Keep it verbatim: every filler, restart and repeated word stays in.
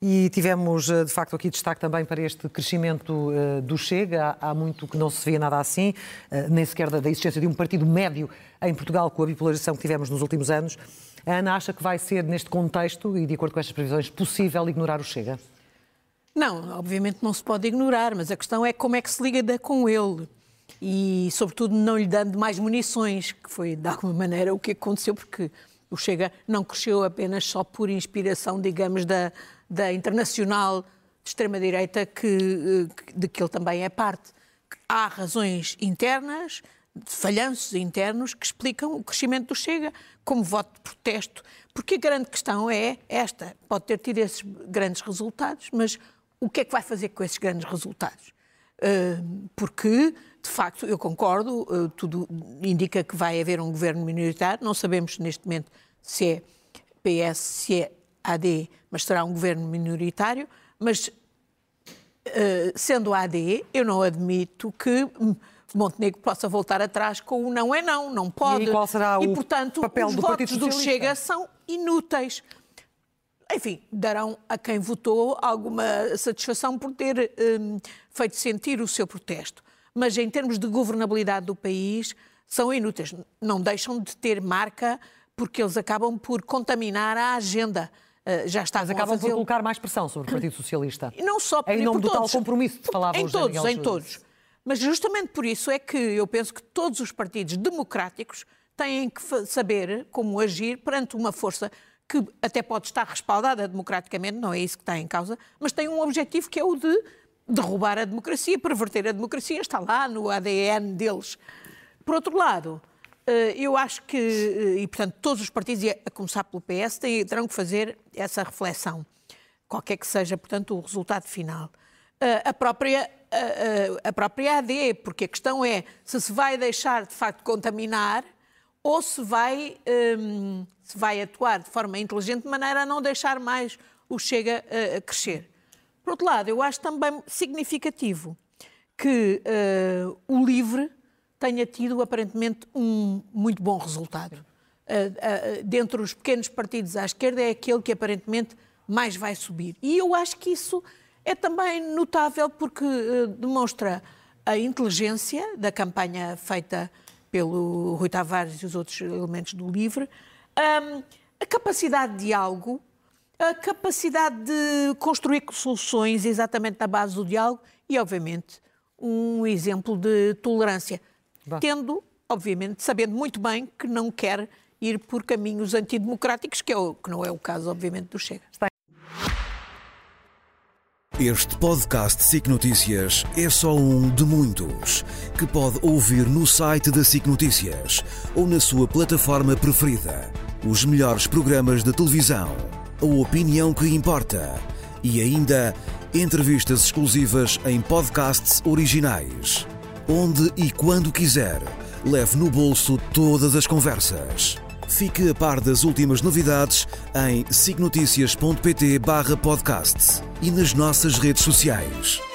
E tivemos, de facto, aqui destaque também para este crescimento uh, do Chega. Há, há muito que não se vê nada assim, uh, nem sequer da, da existência de um partido médio em Portugal, com a bipolarização que tivemos nos últimos anos. A Ana acha que vai ser, neste contexto, e de acordo com estas previsões, possível ignorar o Chega? Não, obviamente não se pode ignorar, mas a questão é como é que se liga com ele. E, sobretudo, não lhe dando mais munições, que foi, de alguma maneira, o que aconteceu, porque o Chega não cresceu apenas só por inspiração, digamos, da... da internacional de extrema-direita que, de que ele também é parte. Há razões internas, falhanços internos, que explicam o crescimento do Chega como voto de protesto. Porque a grande questão é esta. Pode ter tido esses grandes resultados, mas o que é que vai fazer com esses grandes resultados? Porque, de facto, eu concordo, tudo indica que vai haver um governo minoritário. Não sabemos neste momento se é P S, se é A D, mas será um governo minoritário, mas uh, sendo A D, eu não admito que Montenegro possa voltar atrás com o não é não, não pode. E qual será e, o portanto, papel os do votos Partido do Socialista? Chega são inúteis. Enfim, darão a quem votou alguma satisfação por ter um, feito sentir o seu protesto. Mas em termos de governabilidade do país, são inúteis. Não deixam de ter marca porque eles acabam por contaminar a agenda. Uh, já está Mas acabam por colocar mais pressão sobre o Partido Socialista. E não só por, em nome por do todos, tal compromisso que falava em o José todos, Miguel em todos. Mas justamente por isso é que eu penso que todos os partidos democráticos têm que saber como agir perante uma força que até pode estar respaldada democraticamente, não é isso que está em causa, mas tem um objetivo que é o de derrubar a democracia, perverter a democracia, está lá no A D N deles. Por outro lado, eu acho que, e portanto todos os partidos, a começar pelo P S, terão que fazer essa reflexão, qualquer que seja, portanto, o resultado final. A própria, a, a própria A D, porque a questão é se se vai deixar de facto contaminar ou se vai, um, se vai atuar de forma inteligente de maneira a não deixar mais o Chega a, a crescer. Por outro lado, eu acho também significativo que uh, o LIVRE tenha tido, aparentemente, um muito bom resultado. Uh, uh, dentre os pequenos partidos à esquerda é aquele que, aparentemente, mais vai subir. E eu acho que isso é também notável porque uh, demonstra a inteligência da campanha feita pelo Rui Tavares e os outros elementos do LIVRE, um, a capacidade de diálogo, a capacidade de construir soluções exatamente na base do diálogo e, obviamente, um exemplo de tolerância. Bom. Tendo, obviamente, sabendo muito bem que não quer ir por caminhos antidemocráticos, que, é o, que não é o caso, obviamente, do Chega. Este podcast SIC Notícias é só um de muitos que pode ouvir no site da SIC Notícias ou na sua plataforma preferida. Os melhores programas de televisão, a opinião que importa e ainda entrevistas exclusivas em podcasts originais. Onde e quando quiser, leve no bolso todas as conversas. Fique a par das últimas novidades em sic noticias ponto pt barra podcast e nas nossas redes sociais.